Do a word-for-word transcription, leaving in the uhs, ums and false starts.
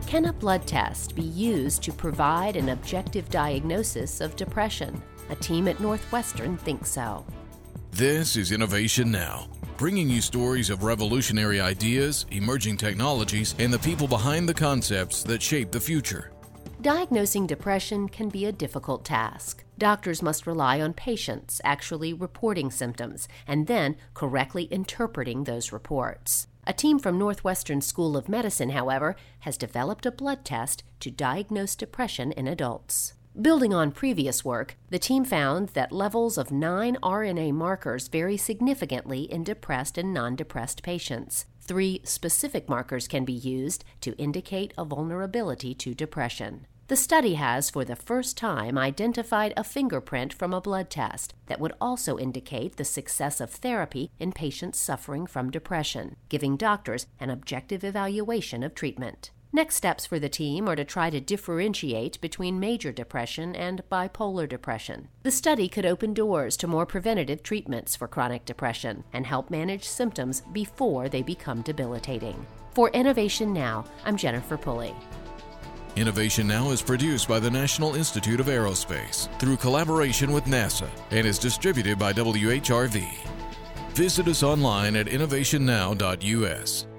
Can a blood test be used to provide an objective diagnosis of depression? A team at Northwestern thinks so. This is Innovation Now, bringing you stories of revolutionary ideas, emerging technologies, and the people behind the concepts that shape the future. Diagnosing depression can be a difficult task. Doctors must rely on patients actually reporting symptoms and then correctly interpreting those reports. A team from Northwestern School of Medicine, however, has developed a blood test to diagnose depression in adults. Building on previous work, the team found that levels of nine R N A markers vary significantly in depressed and non-depressed patients. Three specific markers can be used to indicate a vulnerability to depression. The study has, for the first time, identified a fingerprint from a blood test that would also indicate the success of therapy in patients suffering from depression, giving doctors an objective evaluation of treatment. Next steps for the team are to try to differentiate between major depression and bipolar depression. The study could open doors to more preventative treatments for chronic depression and help manage symptoms before they become debilitating. For Innovation Now, I'm Jennifer Pulley. Innovation Now is produced by the National Institute of Aerospace through collaboration with NASA and is distributed by W H R V. Visit us online at innovation now dot U S.